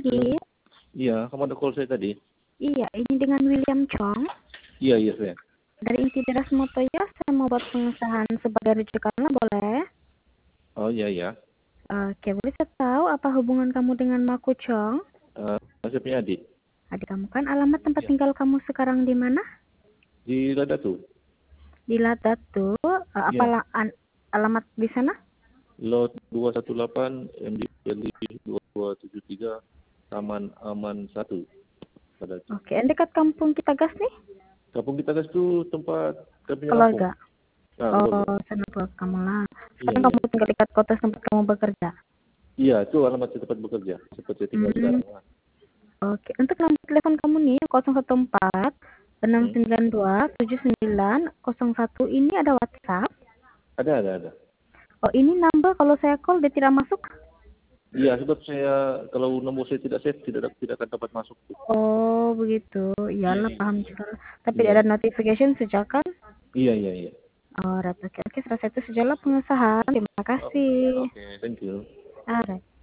Sakit? Iya, kamu ada call saya tadi? Iya, ini dengan William Chong. Iya, saya. Dari Inti Teras Motoya, saya mau buat pengesahan sebagai rujukan, boleh? Oh, iya. Oke, boleh saya tahu apa hubungan kamu dengan Maku Chong? Saya punya adik. Adik kamu kan, alamat tempat Iya. tinggal kamu sekarang di mana? Di Ladatu. Di Ladatu. Apa Iya. alamat di sana? Lot 218 MD 273 Taman Aman 1. Oke, dekat kampung kita gas nih? Kampung kita itu tempat kami Keluarga. keluarga. Sana keluarga kamu lah. Sekarang Iya. kamu tinggal dekat kota tempat kamu bekerja? Iya, itu alamat tempat bekerja. Seperti tinggal sekarang. Oke, untuk nomor telepon kamu nih 014 692 7901 ini ada WhatsApp? Ada. Oh, ini number kalau saya call dia tidak masuk? Iya, sebab saya kalau nomor saya tidak save tidak akan dapat masuk. Oh, begitu. Iyalah, paham juga. Tapi Iya. ada notification sejak kan? Iya. Oh, oke. Setelah itu sajalah pengesahan. Terima kasih. Oke, thank you. Alright.